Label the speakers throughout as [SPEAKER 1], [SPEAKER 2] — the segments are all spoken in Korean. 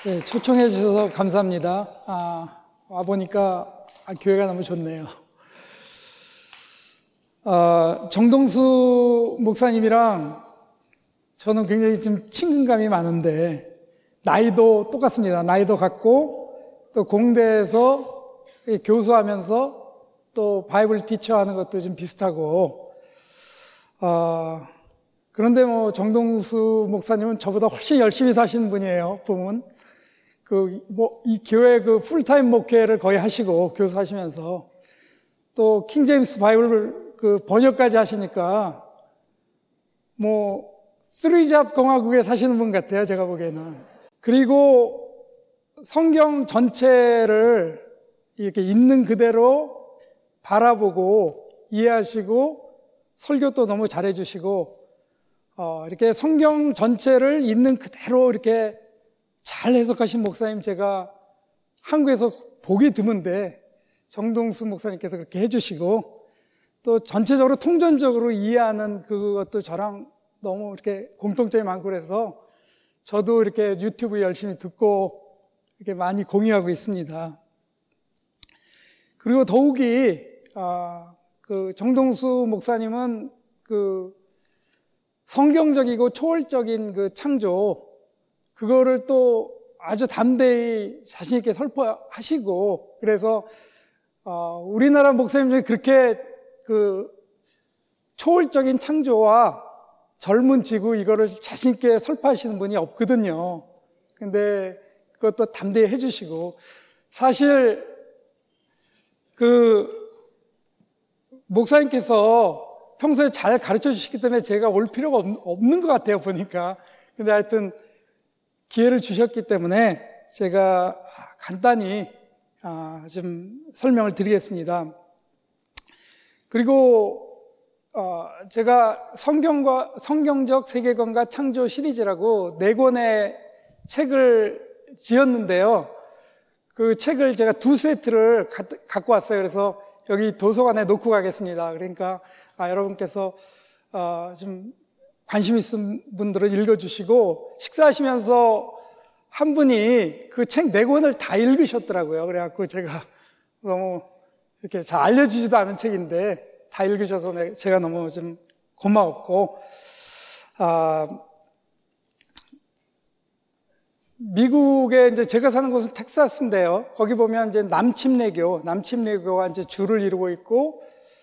[SPEAKER 1] 네, 초청해 주셔서 감사합니다. 와보니까 교회가 너무 좋네요. 정동수 목사님이랑 저는 굉장히 좀 친근감이 많은데, 나이도 똑같습니다. 나이도 같고, 또 공대에서 교수하면서 또 바이블 티처 하는 것도 좀 비슷하고, 그런데 정동수 목사님은 저보다 훨씬 열심히 사시는 분이에요, 보면. 이 교회 풀타임 목회를 거의 하시고, 교수하시면서. 또, 킹제임스 바이블 번역까지 하시니까, 쓰리잡 공화국에 사시는 분 같아요, 제가 보기에는. 그리고 성경 전체를 이렇게 있는 그대로 바라보고, 이해하시고, 설교도 너무 잘해주시고, 이렇게 성경 전체를 있는 그대로 이렇게 잘 해석하신 목사님 제가 한국에서 보기 드문데 정동수 목사님께서 그렇게 해주시고 또 전체적으로 통전적으로 이해하는 그것도 저랑 너무 이렇게 공통점이 많고 그래서 저도 이렇게 유튜브 열심히 듣고 이렇게 많이 공유하고 있습니다. 그리고 더욱이 정동수 목사님은 성경적이고 초월적인 창조 그거를 또 아주 담대히 자신 있게 설포하시고 그래서 우리나라 목사님 중에 그렇게 초월적인 창조와 젊은 지구 이거를 자신 있게 설파하시는 분이 없거든요. 근데 그것도 담대히 해주시고 사실 목사님께서 평소에 잘 가르쳐 주시기 때문에 제가 올 필요가 없는 것 같아요, 보니까. 근데 하여튼 기회를 주셨기 때문에 제가 간단히 좀 설명을 드리겠습니다. 그리고 제가 성경적 세계관과 창조 시리즈라고 4권의 책을 지었는데요. 그 책을 제가 2세트를 갖고 왔어요. 그래서 여기 도서관에 놓고 가겠습니다. 그러니까 여러분께서 좀 관심 있는 분들은 읽어주시고 식사하시면서 한 분이 그 책 4권을 다 읽으셨더라고요. 그래갖고 제가 너무 이렇게 잘 알려지지도 않은 책인데 다 읽으셔서 제가 너무 좀 고마웠고 미국에 이제 제가 사는 곳은 텍사스인데요. 거기 보면 이제 남침례교가 이제 주를 이루고 있고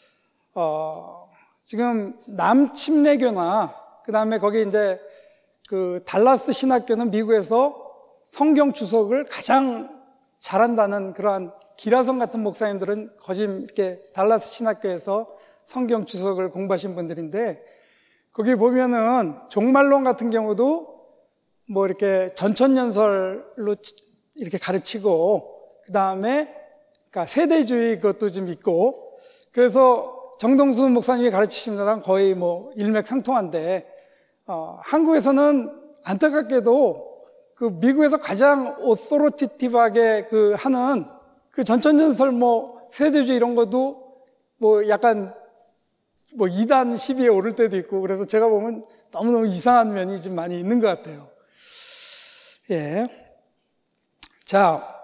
[SPEAKER 1] 지금 남침례교나 그다음에 거기 이제 달라스 신학교는 미국에서 성경 주석을 가장 잘한다는 그러한 기라성 같은 목사님들은 이렇게 달라스 신학교에서 성경 주석을 공부하신 분들인데 거기 보면은 종말론 같은 경우도 이렇게 전천연설로 이렇게 가르치고 그다음에 그러니까 세대주의 그것도 좀 있고 그래서 정동수 목사님이 가르치신 거랑 거의 일맥상통한데 한국에서는 안타깝게도 미국에서 가장 오소로티티브하게 하는 전천연설 세대주의 이런 것도 약간 2단 시비에 오를 때도 있고 그래서 제가 보면 너무너무 이상한 면이 좀 많이 있는 것 같아요. 예. 자,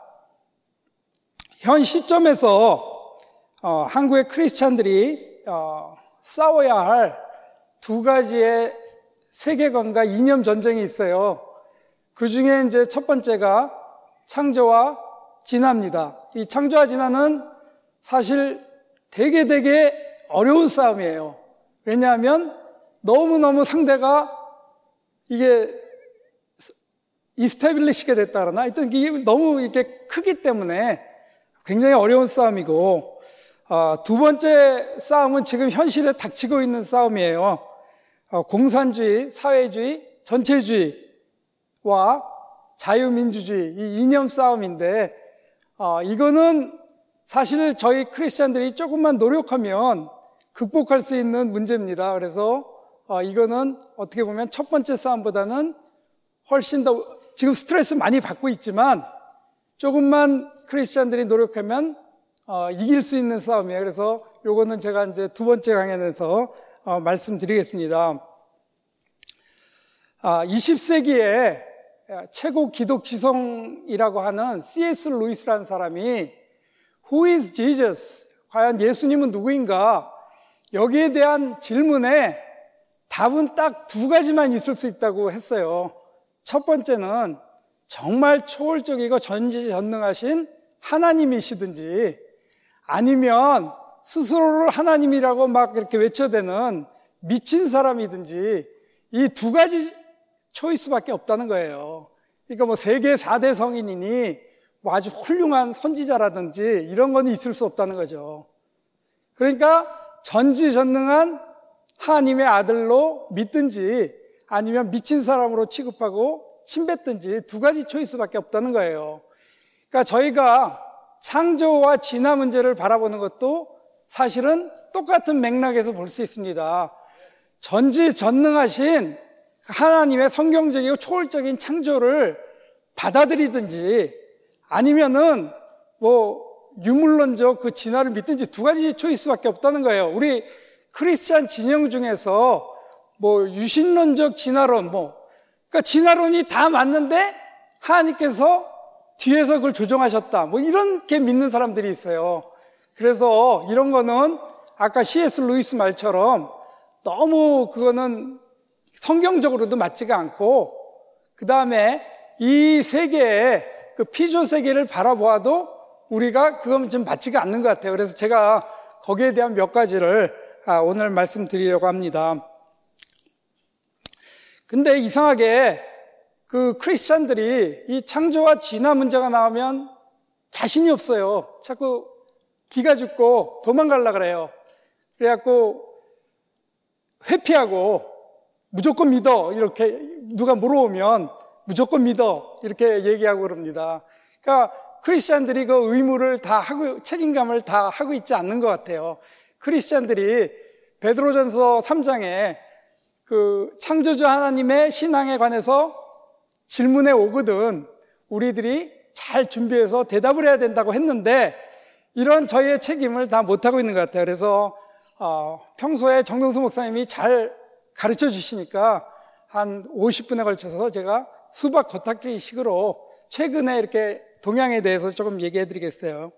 [SPEAKER 1] 현 시점에서 한국의 크리스찬들이 싸워야 할 2가지의 세계관과 이념 전쟁이 있어요. 그 중에 이제 첫 번째가 창조와 진화입니다. 이 창조와 진화는 사실 되게 어려운 싸움이에요. 왜냐하면 너무너무 상대가 이게 이스태빌리시게 됐다 그러나 하여튼 이게 너무 이렇게 크기 때문에 굉장히 어려운 싸움이고 2번째 싸움은 지금 현실에 닥치고 있는 싸움이에요. 공산주의, 사회주의, 전체주의와 자유민주주의 이 이념 싸움인데 이거는 사실 저희 크리스찬들이 조금만 노력하면 극복할 수 있는 문제입니다. 그래서 이거는 어떻게 보면 첫 번째 싸움보다는 훨씬 더 지금 스트레스 많이 받고 있지만 조금만 크리스찬들이 노력하면 이길 수 있는 싸움이에요. 그래서 요거는 제가 이제 2번째 강연에서 말씀드리겠습니다. 20세기에 최고 기독 지성이라고 하는 C.S. 루이스라는 사람이 Who is Jesus? 과연 예수님은 누구인가? 여기에 대한 질문에 답은 딱 두 가지만 있을 수 있다고 했어요. 첫 번째는 정말 초월적이고 전지전능하신 하나님이시든지 아니면 스스로를 하나님이라고 막 이렇게 외쳐대는 미친 사람이든지 이 두 가지 초이스밖에 없다는 거예요. 그러니까 뭐 세계 4대 성인이니 뭐 아주 훌륭한 선지자라든지 이런 건 있을 수 없다는 거죠. 그러니까 전지전능한 하나님의 아들로 믿든지 아니면 미친 사람으로 취급하고 침뱉든지 두 가지 초이스밖에 없다는 거예요. 그러니까 저희가 창조와 진화 문제를 바라보는 것도 사실은 똑같은 맥락에서 볼 수 있습니다. 전지전능하신 하나님의 성경적이고 초월적인 창조를 받아들이든지 아니면은 뭐 유물론적 그 진화를 믿든지 두 가지 초이스밖에 없다는 거예요. 우리 크리스찬 진영 중에서 뭐 유신론적 진화론 그러니까 진화론이 다 맞는데 하나님께서 뒤에서 그걸 조정하셨다. 뭐 이렇게 믿는 사람들이 있어요. 그래서 이런 거는 아까 C.S. 루이스 말처럼 너무 그거는 성경적으로도 맞지가 않고 그 다음에 이 세계의 그 피조 세계를 바라보아도 우리가 그건 좀 맞지가 않는 것 같아요. 그래서 제가 거기에 대한 몇 가지를 오늘 말씀드리려고 합니다. 근데 이상하게 그 크리스찬들이 이 창조와 진화 문제가 나오면 자신이 없어요. 자꾸 기가 죽고 도망가려고 그래요. 그래갖고 회피하고 무조건 믿어 이렇게 누가 물어오면 무조건 믿어 이렇게 얘기하고 그럽니다. 그러니까 크리스찬들이 그 의무를 다 하고 책임감을 다 하고 있지 않는 것 같아요. 크리스찬들이 베드로전서 3장에 그 창조주 하나님의 신앙에 관해서 질문에 오거든 우리들이 잘 준비해서 대답을 해야 된다고 했는데 이런 저희의 책임을 다 못하고 있는 것 같아요. 그래서 평소에 정동수 목사님이 잘 가르쳐 주시니까 한 50분에 걸쳐서 제가 수박 겉핥기 식으로 최근에 이렇게 동향에 대해서 조금 얘기해 드리겠어요.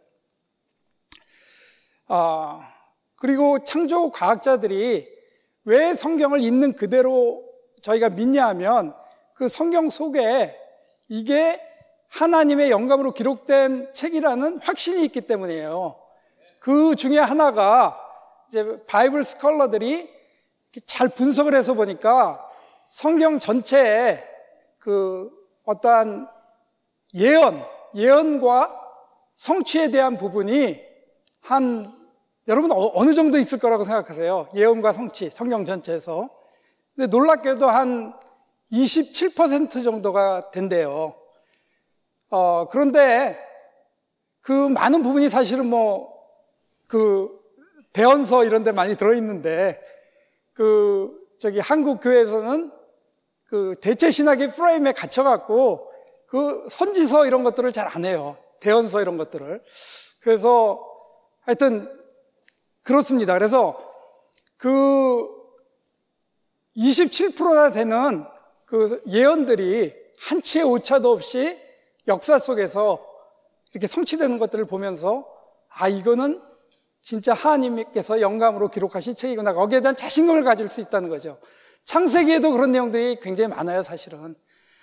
[SPEAKER 1] 그리고 창조 과학자들이 왜 성경을 있는 그대로 저희가 믿냐 하면 그 성경 속에 이게 하나님의 영감으로 기록된 책이라는 확신이 있기 때문이에요. 그 중에 하나가 이제 바이블 스컬러들이 잘 분석을 해서 보니까 성경 전체에 그 어떠한 예언과 성취에 대한 부분이 여러분 어느 정도 있을 거라고 생각하세요? 예언과 성취, 성경 전체에서. 근데 놀랍게도 한 27% 정도가 된대요. 그런데 그 많은 부분이 사실은 대언서 이런 데 많이 들어있는데, 한국 교회에서는 그 대체 신학의 프레임에 갇혀갖고 그 선지서 이런 것들을 잘 안 해요. 대언서 이런 것들을. 그래서 하여튼 그렇습니다. 그래서 그 27%나 되는 그 예언들이 한치의 오차도 없이 역사 속에서 이렇게 성취되는 것들을 보면서 이거는 진짜 하나님께서 영감으로 기록하신 책이구나. 거기에 대한 자신감을 가질 수 있다는 거죠. 창세기에도 그런 내용들이 굉장히 많아요, 사실은.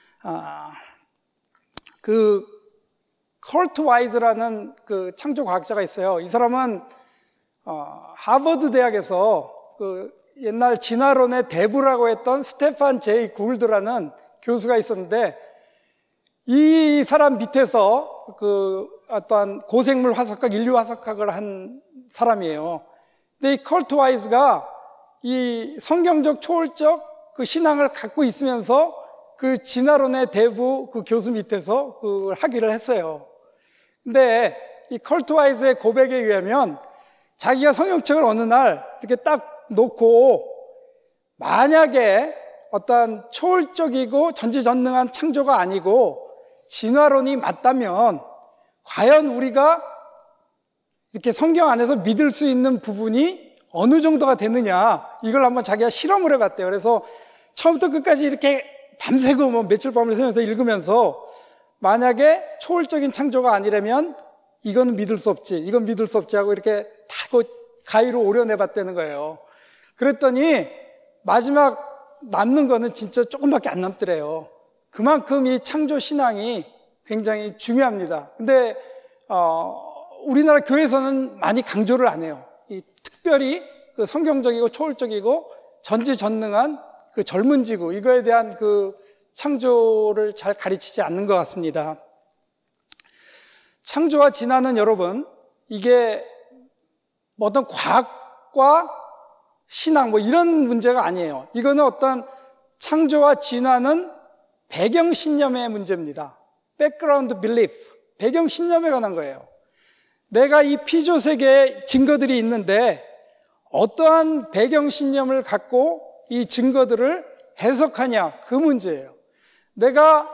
[SPEAKER 1] 그 컬트 와이즈라는 그 창조 과학자가 있어요. 이 사람은 하버드 대학에서 그 옛날 진화론의 대부라고 했던 스테판 제이 구울드라는 교수가 있었는데 이 사람 밑에서 그 어떠한 고생물 화석학, 인류 화석학을 한 사람이에요. 근데 이 컬트 와이즈가 이 성경적 초월적 그 신앙을 갖고 있으면서 그 진화론의 대부 그 교수 밑에서 그걸 하기를 했어요. 근데 이 컬트 와이즈의 고백에 의하면 자기가 성경책을 어느 날 이렇게 딱 놓고 만약에 어떤 초월적이고 전지전능한 창조가 아니고 진화론이 맞다면 과연 우리가 이렇게 성경 안에서 믿을 수 있는 부분이 어느 정도가 되느냐 이걸 한번 자기가 실험을 해봤대요. 그래서 처음부터 끝까지 이렇게 밤새고 뭐 며칠 밤을 새면서 읽으면서 만약에 초월적인 창조가 아니라면 이건 믿을 수 없지, 이건 믿을 수 없지 하고 이렇게 다 가위로 오려내봤다는 거예요. 그랬더니 마지막 남는 거는 진짜 조금밖에 안 남더래요. 그만큼 이 창조 신앙이 굉장히 중요합니다. 근데 우리나라 교회에서는 많이 강조를 안 해요. 특별히 그 성경적이고 초월적이고 전지전능한 그 젊은 지구, 이거에 대한 그 창조를 잘 가르치지 않는 것 같습니다. 창조와 진화는 여러분, 이게 어떤 과학과 신앙 뭐 이런 문제가 아니에요. 이거는 어떤 창조와 진화는 배경신념의 문제입니다. 백그라운드 빌리프, 배경신념에 관한 거예요. 내가 이 피조세계에 증거들이 있는데 어떠한 배경신념을 갖고 이 증거들을 해석하냐, 그 문제예요. 내가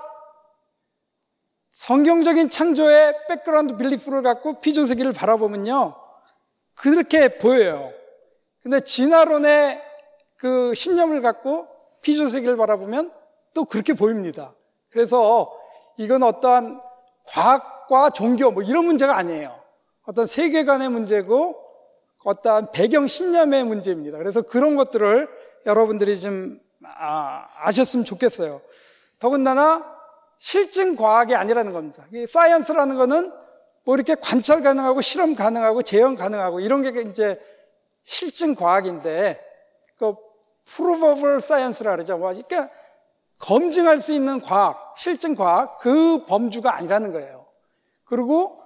[SPEAKER 1] 성경적인 창조의 백그라운드 빌리프를 갖고 피조세계를 바라보면요, 그렇게 보여요. 근데 진화론의 그 신념을 갖고 피조세계를 바라보면 또 그렇게 보입니다. 그래서 이건 어떠한 과학과 종교 뭐 이런 문제가 아니에요. 어떤 세계관의 문제고 어떠한 배경 신념의 문제입니다. 그래서 그런 것들을 여러분들이 좀 아셨으면 좋겠어요. 더군다나 실증 과학이 아니라는 겁니다. 이 사이언스라는 거는 뭐 이렇게 관찰 가능하고 실험 가능하고 재현 가능하고 이런 게 이제 실증 과학인데, 그 provable science라 그러죠. 그러니까 검증할 수 있는 과학, 실증 과학, 그 범주가 아니라는 거예요. 그리고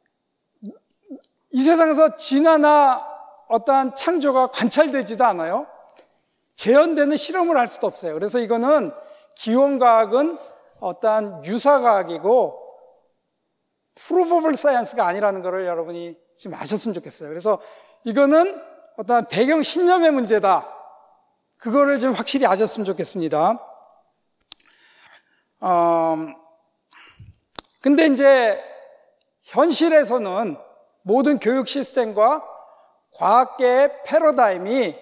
[SPEAKER 1] 이 세상에서 진화나 어떠한 창조가 관찰되지도 않아요. 재현되는 실험을 할 수도 없어요. 그래서 이거는 기원과학은 어떠한 유사과학이고 provable science가 아니라는 것을 여러분이 지금 아셨으면 좋겠어요. 그래서 이거는 어떠한 배경 신념의 문제다. 그거를 좀 확실히 아셨으면 좋겠습니다. 근데 이제 현실에서는 모든 교육 시스템과 과학계의 패러다임이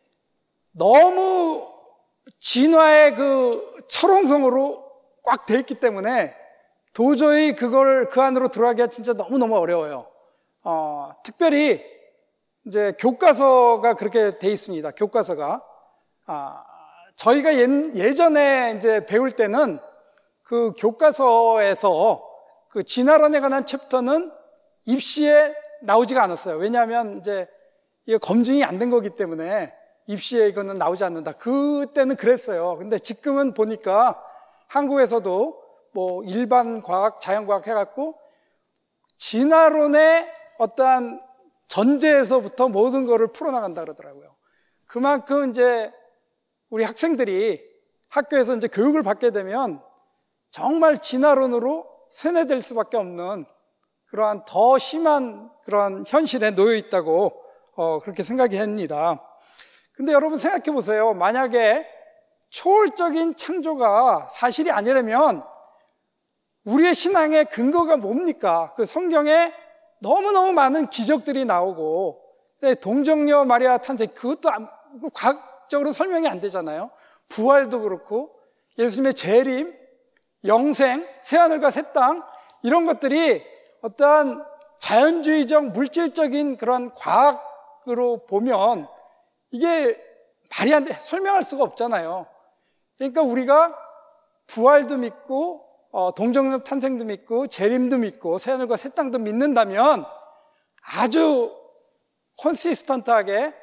[SPEAKER 1] 너무 진화의 그 철옹성으로 꽉 돼 있기 때문에 도저히 그걸 그 안으로 들어가기가 진짜 너무너무 어려워요. 특별히 이제 교과서가 그렇게 돼 있습니다. 교과서가. 저희가 예전에 이제 배울 때는 그 교과서에서 그 진화론에 관한 챕터는 입시에 나오지가 않았어요. 왜냐하면 이제 이게 검증이 안 된 거기 때문에 입시에 이거는 나오지 않는다. 그때는 그랬어요. 근데 지금은 보니까 한국에서도 뭐 일반 과학, 자연과학 해갖고 진화론의 어떠한 전제에서부터 모든 거를 풀어나간다 그러더라고요. 그만큼 이제 우리 학생들이 학교에서 이제 교육을 받게 되면 정말 진화론으로 세뇌될 수밖에 없는 그러한 더 심한 그러한 현실에 놓여 있다고 그렇게 생각이 합니다. 근데 여러분 생각해 보세요. 만약에 초월적인 창조가 사실이 아니라면 우리의 신앙의 근거가 뭡니까? 그 성경에 너무너무 많은 기적들이 나오고 동정녀 마리아 탄생, 그것도 과학적으로 설명이 안 되잖아요. 부활도 그렇고 예수님의 재림, 영생, 새하늘과 새 땅, 이런 것들이 어떠한 자연주의적 물질적인 그런 과학으로 보면 이게 말이 안 돼, 설명할 수가 없잖아요. 그러니까 우리가 부활도 믿고 동정녀 탄생도 믿고 재림도 믿고 새하늘과 새 땅도 믿는다면 아주 컨시스턴트하게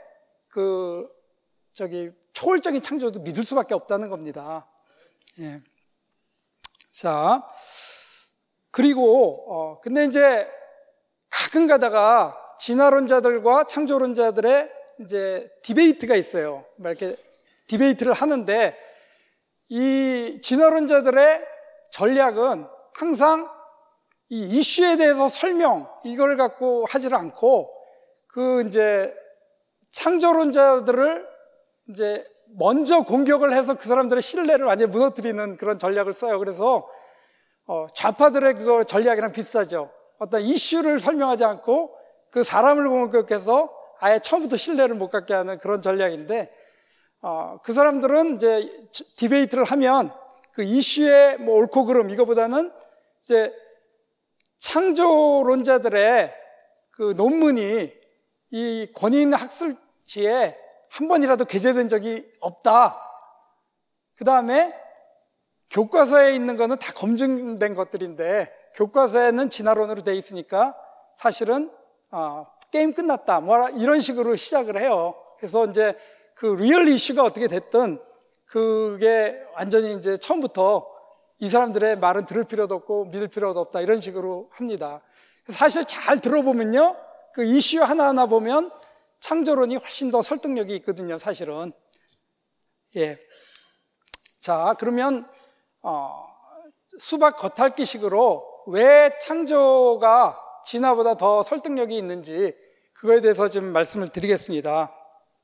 [SPEAKER 1] 초월적인 창조도 믿을 수밖에 없다는 겁니다. 예. 자, 그리고 근데 이제 가끔 가다가 진화론자들과 창조론자들의 이제 디베이트가 있어요. 이렇게 디베이트를 하는데 이 진화론자들의 전략은 항상 이 이슈에 대해서 설명, 이걸 갖고 하지를 않고 이제 창조론자들을 이제 먼저 공격을 해서 그 사람들의 신뢰를 완전히 무너뜨리는 그런 전략을 써요. 그래서 좌파들의 그거 전략이랑 비슷하죠. 어떤 이슈를 설명하지 않고 그 사람을 공격해서 아예 처음부터 신뢰를 못 갖게 하는 그런 전략인데 그 사람들은 이제 디베이트를 하면 그 이슈의 뭐 옳고 그름 이거보다는 이제 창조론자들의 그 논문이 이 권위있는 학술지에 한 번이라도 게재된 적이 없다. 그 다음에 교과서에 있는 거는 다 검증된 것들인데 교과서에는 진화론으로 돼 있으니까 사실은 게임 끝났다. 뭐 이런 식으로 시작을 해요. 그래서 이제 그 리얼 이슈가 어떻게 됐든 그게 완전히 이제 처음부터 이 사람들의 말은 들을 필요도 없고 믿을 필요도 없다. 이런 식으로 합니다. 사실 잘 들어보면요. 그 이슈 하나하나 보면 창조론이 훨씬 더 설득력이 있거든요, 사실은. 예. 자, 그러면, 수박 겉핥기식으로 왜 창조가 진화보다 더 설득력이 있는지 그거에 대해서 좀 말씀을 드리겠습니다.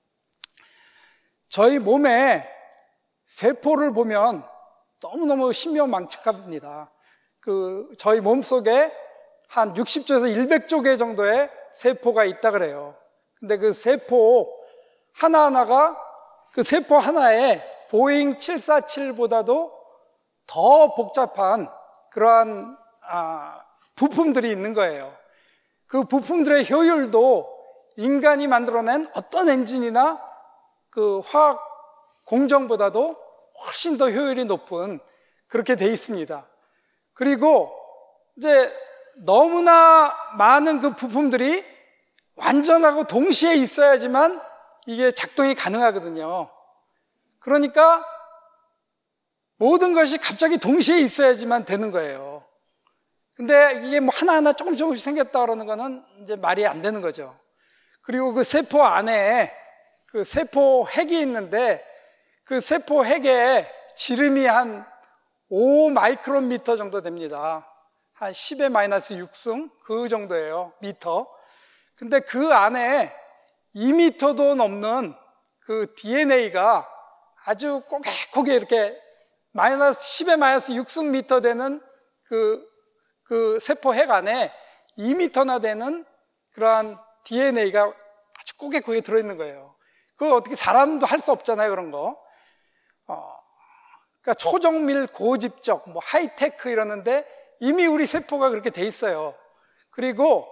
[SPEAKER 1] 저희 몸에 세포를 보면 너무너무 신묘망측합니다. 저희 몸 속에 한 60조에서 100조 개 정도의 세포가 있다 그래요. 근데 그 세포 하나하나가 그 세포 하나에 보잉 747보다도 더 복잡한 그러한 부품들이 있는 거예요. 그 부품들의 효율도 인간이 만들어낸 어떤 엔진이나 그 화학 공정보다도 훨씬 더 효율이 높은 그렇게 돼 있습니다. 그리고 이제 너무나 많은 그 부품들이 완전하고 동시에 있어야지만 이게 작동이 가능하거든요. 그러니까 모든 것이 갑자기 동시에 있어야지만 되는 거예요. 근데 이게 뭐 하나하나 조금씩 생겼다 그러는 거는 이제 말이 안 되는 거죠. 그리고 그 세포 안에 그 세포 핵이 있는데 그 세포 핵에 지름이 한 5 마이크로미터 정도 됩니다. 한 10의 마이너스 6승 그 정도예요. 미터. 근데 그 안에 2미터도 넘는 그 DNA가 아주 꼬개꼬개 이렇게 마이너스 10의 마이너스 6승 미터 되는 그 세포 핵 안에 2미터나 되는 그러한 DNA가 아주 꼬개꼬개 들어있는 거예요. 그거 어떻게 사람도 할 수 없잖아요, 그런 거. 그러니까 초정밀 고집적, 뭐 하이테크 이러는데 이미 우리 세포가 그렇게 돼 있어요. 그리고,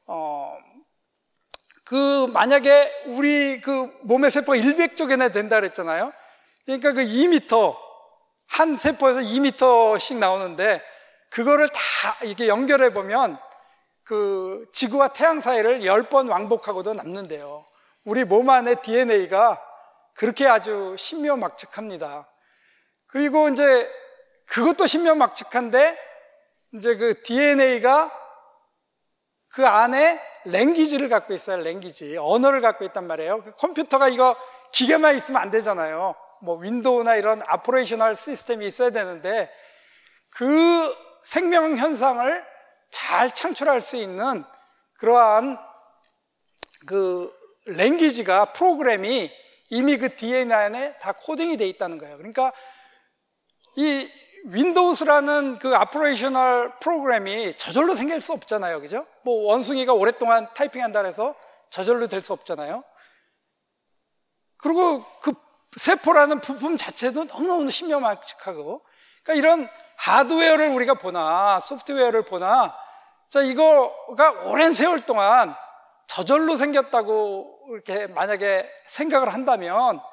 [SPEAKER 1] 만약에 우리 그 몸의 세포가 100조 개나 된다 그랬잖아요. 그러니까 그 2미터, 한 세포에서 2미터씩 나오는데 그거를 다 이렇게 연결해 보면 그 지구와 태양 사이를 10번 왕복하고도 남는데요. 우리 몸 안에 DNA가 그렇게 아주 신묘막측합니다. 그리고 이제 그것도 신묘막측한데 이제 그 DNA가 그 안에 랭귀지를 갖고 있어요. 랭귀지. 언어를 갖고 있단 말이에요. 컴퓨터가 이거 기계만 있으면 안 되잖아요. 뭐 윈도우나 이런 아퍼레이셔널 시스템이 있어야 되는데 그 생명 현상을 잘 창출할 수 있는 그러한 그 랭귀지가 프로그램이 이미 그 DNA 안에 다 코딩이 돼 있다는 거예요. 그러니까 이 윈도우스라는 그 아퍼레이셔널 프로그램이 저절로 생길 수 없잖아요. 그죠? 뭐 원숭이가 오랫동안 타이핑한다 해서 저절로 될 수 없잖아요. 그리고 그 세포라는 부품 자체도 너무너무 신묘막측하고 그러니까 이런 하드웨어를 우리가 보나 소프트웨어를 보나 자 이거가 오랜 세월 동안 저절로 생겼다고 이렇게 만약에 생각을 한다면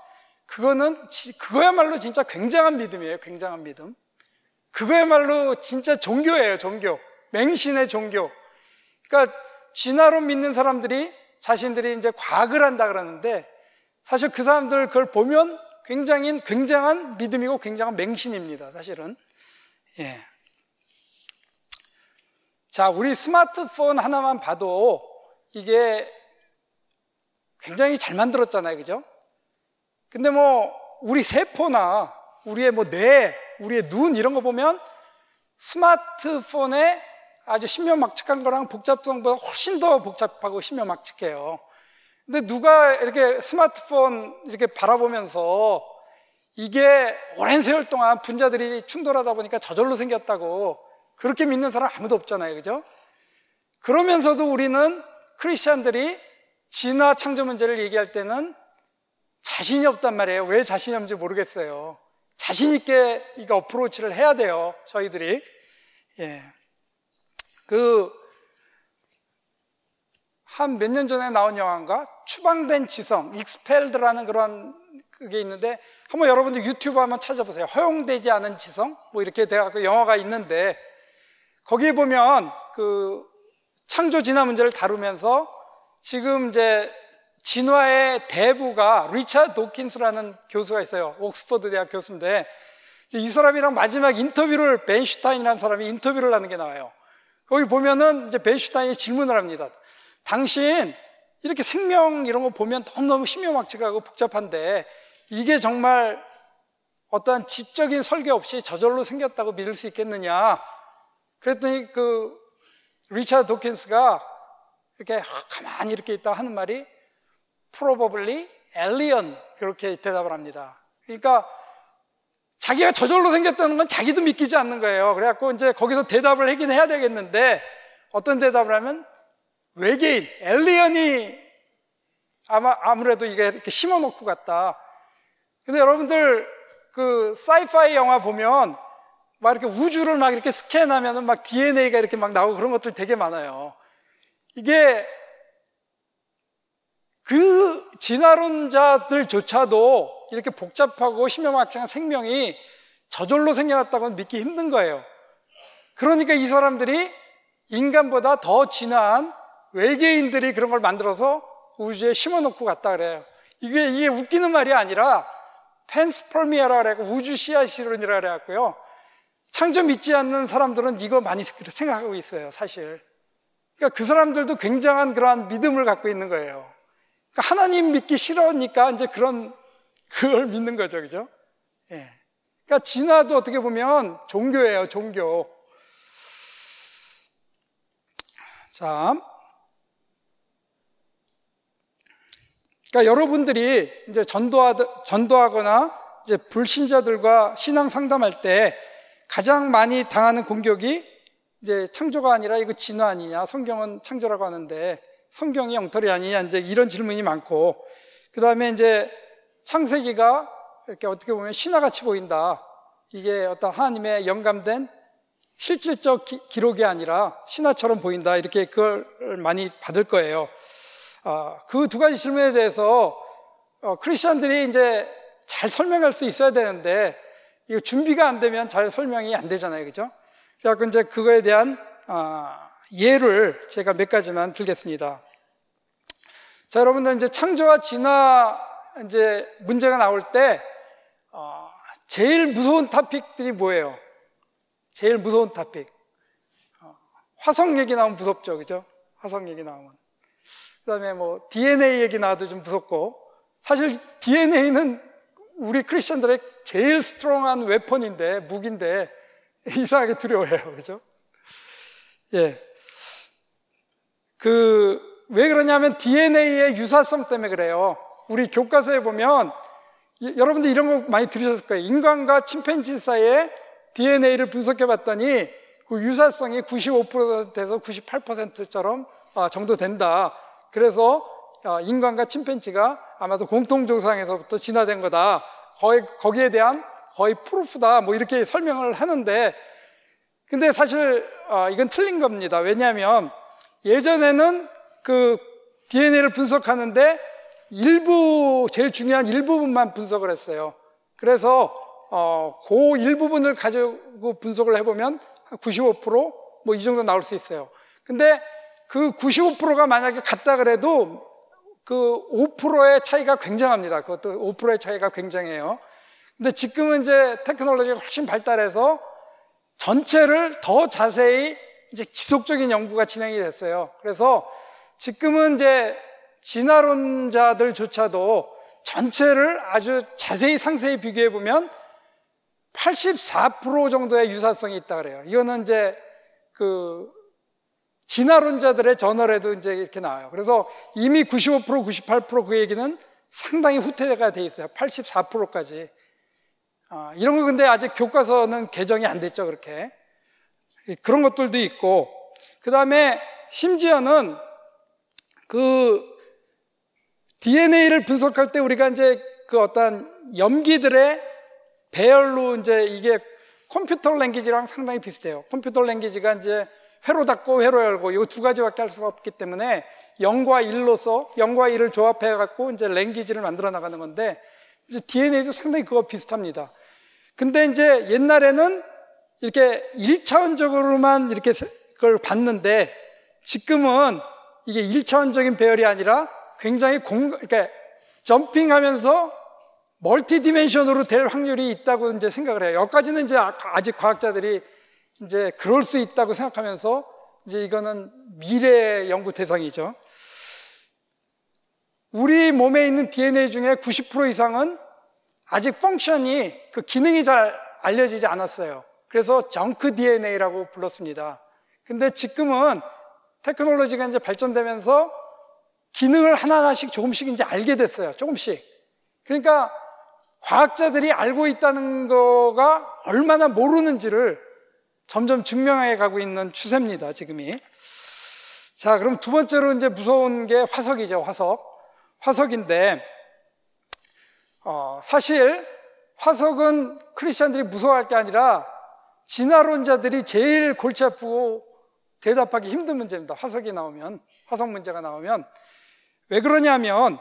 [SPEAKER 1] 그거야말로 진짜 굉장한 믿음이에요. 굉장한 믿음. 그거야말로 진짜 종교예요. 종교. 맹신의 종교. 그러니까 진화론 믿는 사람들이 자신들이 이제 과학을 한다 그러는데 사실 그 사람들 그걸 보면 굉장한 믿음이고 굉장한 맹신입니다. 사실은. 예. 자, 우리 스마트폰 하나만 봐도 이게 굉장히 잘 만들었잖아요. 그죠? 근데 뭐, 우리 세포나 우리의 뭐 뇌, 우리의 눈 이런 거 보면 스마트폰에 아주 신묘막측한 거랑 복잡성보다 훨씬 더 복잡하고 신묘막측해요. 근데 누가 이렇게 스마트폰 이렇게 바라보면서 이게 오랜 세월 동안 분자들이 충돌하다 보니까 저절로 생겼다고 그렇게 믿는 사람 아무도 없잖아요. 그죠? 그러면서도 우리는 크리스찬들이 진화 창조 문제를 얘기할 때는 자신이 없단 말이에요. 왜 자신이 없는지 모르겠어요. 자신 있게 이거 어프로치를 해야 돼요, 저희들이. 예. 한 몇 년 전에 나온 영화인가? 추방된 지성, 익스펠드라는 그런 그게 있는데, 한번 여러분들 유튜브 한번 찾아보세요. 허용되지 않은 지성? 뭐 이렇게 돼갖고 영화가 있는데, 거기에 보면 창조 진화 문제를 다루면서 지금 이제 진화의 대부가 리차드 도킨스라는 교수가 있어요. 옥스퍼드 대학 교수인데, 이 사람이랑 마지막 인터뷰를, 벤슈타인이라는 사람이 인터뷰를 하는 게 나와요. 거기 보면은 이제 벤슈타인이 질문을 합니다. 당신 이렇게 생명 이런 거 보면 너무너무 희묘막측하고 복잡한데 이게 정말 어떠한 지적인 설계 없이 저절로 생겼다고 믿을 수 있겠느냐? 그랬더니 리차드 도킨스가 이렇게 가만히 이렇게 있다 하는 말이 probably alien, 그렇게 대답을 합니다. 그러니까 자기가 저절로 생겼다는 건 자기도 믿기지 않는 거예요. 그래갖고 이제 거기서 대답을 하긴 해야 되겠는데, 어떤 대답을 하면 외계인, 엘리언이 아무래도 이게 이렇게 심어놓고 갔다. 근데 여러분들 사이파이 영화 보면 막 이렇게 우주를 막 이렇게 스캔하면은 막 DNA가 이렇게 막 나오고 그런 것들 되게 많아요. 이게 진화론자들조차도 이렇게 복잡하고 희묘막측한 생명이 저절로 생겨났다고는 믿기 힘든 거예요. 그러니까 이 사람들이 인간보다 더 진화한 외계인들이 그런 걸 만들어서 우주에 심어놓고 갔다 그래요. 이게 웃기는 말이 아니라 펜스펄미아라 그래갖고 우주 씨앗이론이라 그래갖고요. 창조 믿지 않는 사람들은 이거 많이 생각하고 있어요, 사실. 그러니까 그 사람들도 굉장한 그러한 믿음을 갖고 있는 거예요. 그러니까 하나님 믿기 싫으니까 이제 그걸 믿는 거죠, 그죠? 예. 그러니까 진화도 어떻게 보면 종교예요, 종교. 자, 그러니까 여러분들이 이제 전도하거나 이제 불신자들과 신앙 상담할 때 가장 많이 당하는 공격이 이제 창조가 아니라 이거 진화 아니냐, 성경은 창조라고 하는데 성경이 엉터리 아니냐, 이제 이런 질문이 많고, 그 다음에 이제 창세기가 이렇게 어떻게 보면 신화같이 보인다. 이게 어떤 하나님의 영감된 실질적 기록이 아니라 신화처럼 보인다. 이렇게 그걸 많이 받을 거예요. 그 두 가지 질문에 대해서 크리스천들이 이제 잘 설명할 수 있어야 되는데 이거 준비가 안 되면 잘 설명이 안 되잖아요, 그죠? 그래서 이제 그거에 대한 예를 제가 몇 가지만 들겠습니다. 자, 여러분들 이제 창조와 진화 이제 문제가 나올 때 제일 무서운 토픽들이 뭐예요? 제일 무서운 토픽. 화성 얘기 나오면 무섭죠, 그죠? 화성 얘기 나오면. 그 다음에 뭐 DNA 얘기 나와도 좀 무섭고, 사실 DNA는 우리 크리스천들의 제일 스트롱한 웨폰인데, 무기인데 이상하게 두려워해요, 그죠? 예. 왜 그러냐면 DNA의 유사성 때문에 그래요. 우리 교과서에 보면 여러분들 이런 거 많이 들으셨을 거예요. 인간과 침팬지 사이에 DNA를 분석해 봤더니 그 유사성이 95%에서 98%처럼 정도 된다. 그래서 인간과 침팬지가 아마도 공통조상에서부터 진화된 거다. 거기에 대한 거의 프루프다. 뭐 이렇게 설명을 하는데, 근데 사실 이건 틀린 겁니다. 왜냐하면 예전에는 그 DNA를 분석하는데 제일 중요한 일부분만 분석을 했어요. 그래서 그 일부분을 가지고 분석을 해보면 95% 뭐 이 정도 나올 수 있어요. 근데 그 95%가 만약에 같다 그래도 그 5%의 차이가 굉장합니다. 그것도 5%의 차이가 굉장해요. 근데 지금은 이제 테크놀로지가 훨씬 발달해서 전체를 더 자세히 이제 지속적인 연구가 진행이 됐어요. 그래서 지금은 이제 진화론자들조차도 전체를 아주 자세히 상세히 비교해 보면 84% 정도의 유사성이 있다 그래요. 이거는 이제 그 진화론자들의 저널에도 이제 이렇게 나와요. 그래서 이미 95%, 98% 그 얘기는 상당히 후퇴가 돼 있어요. 84%까지. 이런 거 근데 아직 교과서는 개정이 안 됐죠, 그렇게. 그런 것들도 있고, 그 다음에 심지어는 그 DNA를 분석할 때 우리가 이제 그 어떤 염기들의 배열로 이제 이게 컴퓨터 랭귀지랑 상당히 비슷해요. 컴퓨터 랭귀지가 이제 회로 닫고 회로 열고 이 두 가지밖에 할 수가 없기 때문에 0과 1로서 0과 1을 조합해 갖고 이제 랭귀지를 만들어 나가는 건데, 이제 DNA도 상당히 그거 비슷합니다. 근데 이제 옛날에는 이렇게 1차원적으로만 이렇게 그걸 봤는데, 지금은 이게 1차원적인 배열이 아니라 굉장히 이렇게 점핑하면서 멀티 디멘션으로 될 확률이 있다고 이제 생각을 해요. 여기까지는 이제 아직 과학자들이 이제 그럴 수 있다고 생각하면서 이제 이거는 미래의 연구 대상이죠. 우리 몸에 있는 DNA 중에 90% 이상은 아직 펑션이, 그 기능이 잘 알려지지 않았어요. 그래서 정크 DNA라고 불렀습니다. 근데 지금은 테크놀로지가 이제 발전되면서 기능을 하나하나씩 조금씩 이제 알게 됐어요. 조금씩. 그러니까 과학자들이 알고 있다는 거가 얼마나 모르는지를 점점 증명해 가고 있는 추세입니다, 지금이. 자, 그럼 두 번째로 이제 무서운 게 화석이죠, 화석인데, 사실 화석은 크리스천들이 무서워할 게 아니라 진화론자들이 제일 골치 아프고 대답하기 힘든 문제입니다. 화석 문제가 나오면. 왜 그러냐면,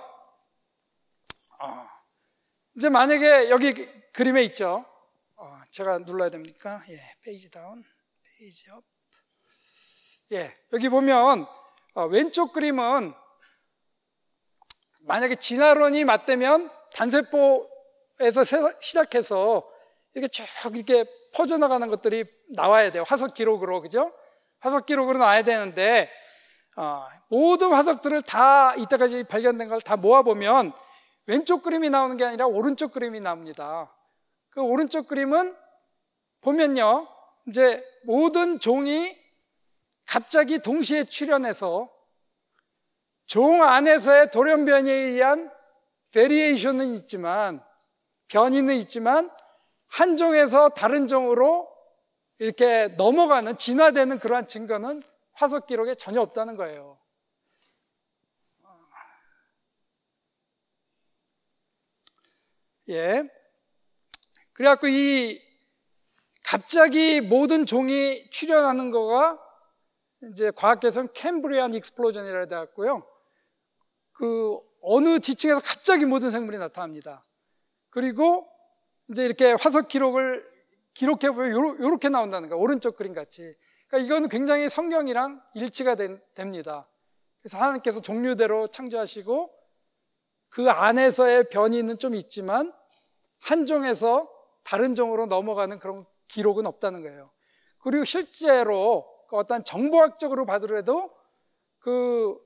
[SPEAKER 1] 이제 만약에 여기 그림에 있죠. 제가 눌러야 됩니까? 예, 페이지 다운, 페이지 업. 예, 여기 보면 왼쪽 그림은 만약에 진화론이 맞다면 단세포에서 시작해서 이렇게 쭉 이렇게 퍼져나가는 것들이 나와야 돼요. 화석 기록으로, 그죠? 화석 기록으로 나와야 되는데, 모든 화석들을 다 이때까지 발견된 걸 다 모아보면 왼쪽 그림이 나오는 게 아니라 오른쪽 그림이 나옵니다. 그 오른쪽 그림은 보면요, 이제 모든 종이 갑자기 동시에 출현해서 종 안에서의 돌연변이에 의한 베리에이션은 있지만, 변이는 있지만, 한 종에서 다른 종으로 이렇게 넘어가는, 진화되는 그러한 증거는 화석 기록에 전혀 없다는 거예요. 예. 그래갖고 이 갑자기 모든 종이 출현하는 거가 이제 과학계에서는 캠브리안 익스플로전이라 해갖고요. 그 어느 지층에서 갑자기 모든 생물이 나타납니다. 그리고 이제 이렇게 화석 기록을 기록해보면 요렇게 나온다는 거예요. 오른쪽 그림 같이. 그러니까 이거는 굉장히 성경이랑 일치가 됩니다. 그래서 하나님께서 종류대로 창조하시고 그 안에서의 변이는 좀 있지만 한 종에서 다른 종으로 넘어가는 그런 기록은 없다는 거예요. 그리고 실제로 어떤 정보학적으로 봐더라도 그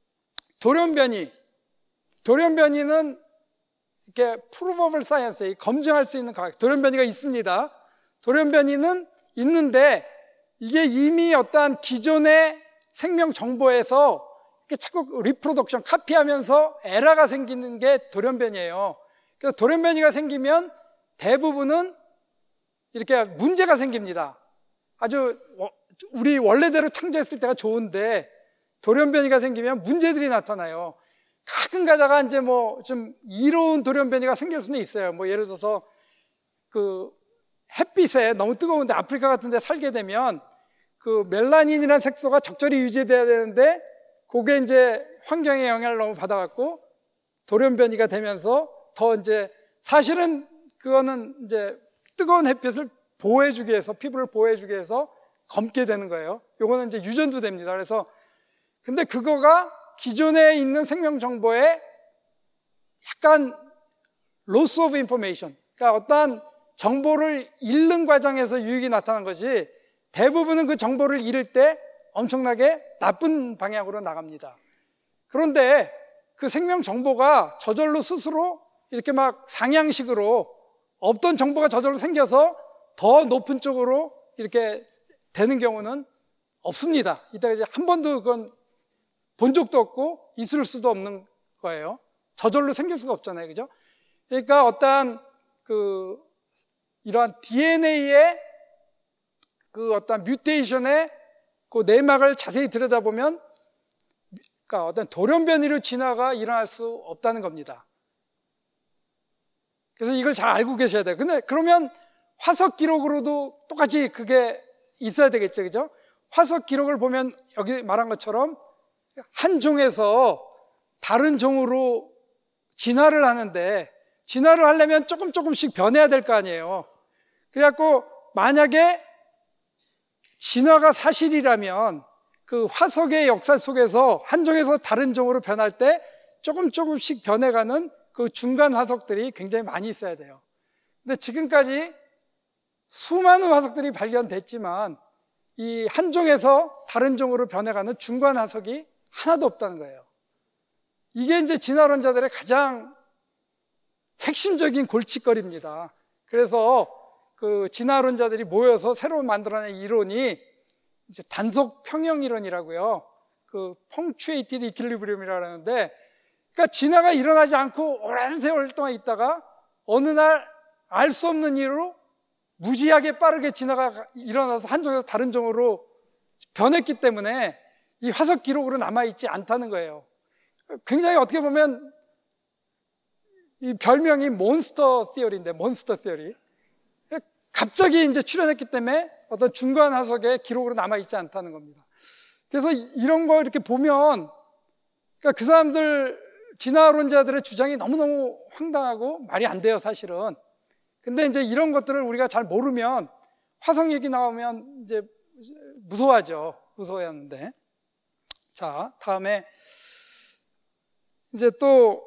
[SPEAKER 1] 돌연변이는 이렇게 프루버블 사이언스, 검증할 수 있는 과학, 돌연변이가 있습니다. 돌연변이는 있는데 이게 이미 어떠한 기존의 생명 정보에서 이렇게 자꾸 리프로덕션, 카피하면서 에러가 생기는 게 돌연변이에요. 그래서 돌연변이가 생기면 대부분은 이렇게 문제가 생깁니다. 아주 우리 원래대로 창조했을 때가 좋은데 돌연변이가 생기면 문제들이 나타나요. 가끔 가다가 이제 뭐 좀 이로운 돌연변이가 생길 수는 있어요. 뭐 예를 들어서 그 햇빛에 너무 뜨거운데 아프리카 같은 데 살게 되면 그 멜라닌이라는 색소가 적절히 유지돼야 되는데 그게 이제 환경의 영향을 너무 받아갖고 돌연변이가 되면서 더 이제 사실은 그거는 이제 뜨거운 햇빛을 보호해주기 위해서, 피부를 보호해주기 위해서 검게 되는 거예요. 요거는 이제 유전도 됩니다. 그래서 근데 그거가 기존에 있는 생명 정보에 약간 loss of information, 그러니까 어떠한 정보를 잃는 과정에서 유익이 나타난 것이 대부분은 그 정보를 잃을 때 엄청나게 나쁜 방향으로 나갑니다. 그런데 그 생명 정보가 저절로 스스로 이렇게 막 상향식으로 없던 정보가 저절로 생겨서 더 높은 쪽으로 이렇게 되는 경우는 없습니다. 이때까지 한 번도 그건 본 적도 없고 있을 수도 없는 거예요. 저절로 생길 수가 없잖아요. 그죠? 그러니까 어떠한 이러한 DNA의 그 어떤 뮤테이션의 그 내막을 자세히 들여다보면 그러니까 어떤 돌연변이로 진화가 일어날 수 없다는 겁니다. 그래서 이걸 잘 알고 계셔야 돼요. 근데 그러면 화석 기록으로도 똑같이 그게 있어야 되겠죠. 그죠? 화석 기록을 보면 여기 말한 것처럼 한 종에서 다른 종으로 진화를 하는데, 진화를 하려면 조금씩 변해야 될 거 아니에요. 그래갖고 만약에 진화가 사실이라면 그 화석의 역사 속에서 한 종에서 다른 종으로 변할 때 조금씩 변해가는 그 중간 화석들이 굉장히 많이 있어야 돼요. 근데 지금까지 수많은 화석들이 발견됐지만 이 한 종에서 다른 종으로 변해가는 중간 화석이 하나도 없다는 거예요. 이게 이제 진화론자들의 가장 핵심적인 골칫거리입니다. 그래서 그 진화론자들이 모여서 새로 만들어낸 이론이 이제 단속 평형 이론이라고요. 그 펑츄에이티드 이퀄리브리움이라고 하는데, 그러니까 진화가 일어나지 않고 오랜 세월 동안 있다가 어느 날 알 수 없는 이유로 무지하게 빠르게 진화가 일어나서 한 종에서 다른 종으로 변했기 때문에 이 화석 기록으로 남아있지 않다는 거예요. 굉장히 어떻게 보면 이 별명이 몬스터 시어리인데, 몬스터 시어리. 갑자기 이제 출현했기 때문에 어떤 중간 화석의 기록으로 남아있지 않다는 겁니다. 그래서 이런 거 이렇게 보면, 그러니까 그 사람들, 진화론자들의 주장이 너무너무 황당하고 말이 안 돼요, 사실은. 근데 이제 이런 것들을 우리가 잘 모르면 화석 얘기 나오면 이제 무서워하죠. 무서워하는데. 자, 다음에 이제 또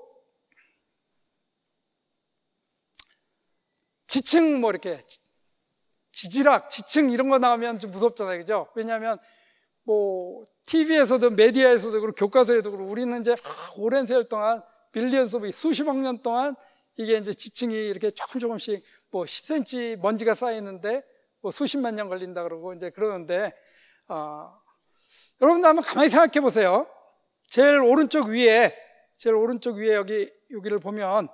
[SPEAKER 1] 지층 뭐 이렇게 지지락, 지층 이런 거 나오면 좀 무섭잖아요. 그죠? 왜냐하면 뭐 TV에서도 메디아에서도 그렇고 교과서에도 그렇고 우리는 이제 오랜 세월 동안 빌리언스 오브 수십억 년 동안 이게 이제 지층이 이렇게 조금씩 뭐 10cm 먼지가 쌓이는데 뭐 수십만 년 걸린다 그러고 이제 그러는데, 여러분들 한번 가만히 생각해 보세요. 제일 오른쪽 위에 여기를 보면,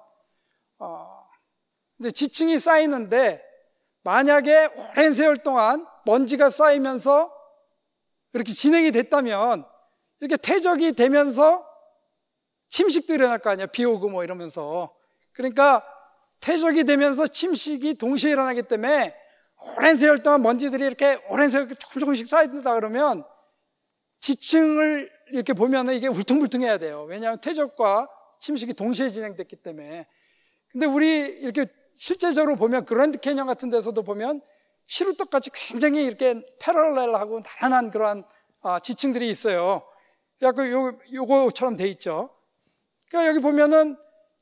[SPEAKER 1] 이제 지층이 쌓이는데 만약에 오랜 세월 동안 먼지가 쌓이면서 이렇게 진행이 됐다면 이렇게 퇴적이 되면서 침식도 일어날 거 아니에요. 비 오고 뭐 이러면서. 그러니까 퇴적이 되면서 침식이 동시에 일어나기 때문에 오랜 세월 동안 먼지들이 이렇게 오랜 세월 조금씩 쌓인다 그러면 지층을 이렇게 보면 이게 울퉁불퉁해야 돼요. 왜냐하면 퇴적과 침식이 동시에 진행됐기 때문에. 근데 우리 이렇게 실제적으로 보면 그랜드 캐니언 같은 데서도 보면 시루떡같이 굉장히 이렇게 패러렐하고 나란한 그러한 지층들이 있어요. 그래갖고 요거처럼 돼 있죠. 그러니까 여기 보면은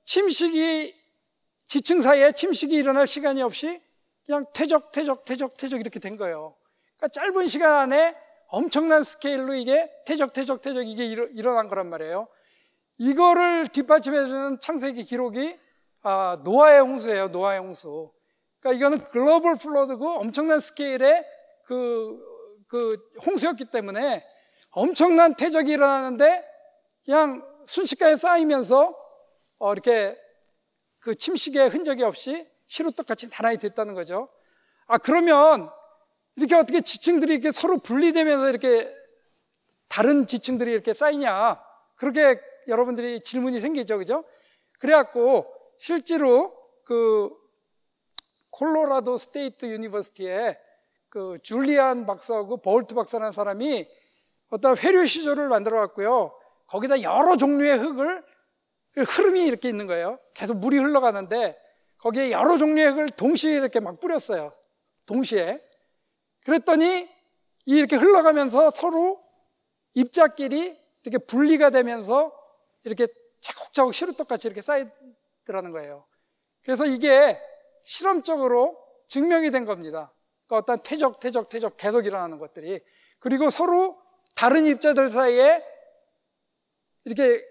[SPEAKER 1] 지층 사이에 침식이 일어날 시간이 없이 그냥 퇴적 이렇게 된 거예요. 그러니까 짧은 시간 안에 엄청난 스케일로 이게 퇴적 이게 일어난 거란 말이에요. 이거를 뒷받침해주는 창세기 기록이 노아의 홍수예요. 노아의 홍수. 그러니까 이거는 글로벌 플러드고 엄청난 스케일의 그 홍수였기 때문에 엄청난 퇴적이 일어나는데 그냥 순식간에 쌓이면서 이렇게 그 침식의 흔적이 없이 시루떡같이 나란히 됐다는 거죠. 그러면 이렇게 어떻게 지층들이 이렇게 서로 분리되면서 이렇게 다른 지층들이 이렇게 쌓이냐, 그렇게 여러분들이 질문이 생기죠, 그죠? 그래갖고 실제로 그 콜로라도 스테이트 유니버시티에 그 줄리안 박사하고 버울트 박사라는 사람이 어떤 회류 시조를 만들어 갖고요, 거기다 여러 종류의 흐름이 이렇게 있는 거예요. 계속 물이 흘러가는데 거기에 여러 종류의 흙을 동시에 이렇게 막 뿌렸어요. 동시에. 그랬더니 이렇게 흘러가면서 서로 입자끼리 이렇게 분리가 되면서 이렇게 차곡차곡 시루떡같이 이렇게 쌓이더라는 거예요. 그래서 이게 실험적으로 증명이 된 겁니다. 그러니까 어떤 퇴적 계속 일어나는 것들이. 그리고 서로 다른 입자들 사이에 이렇게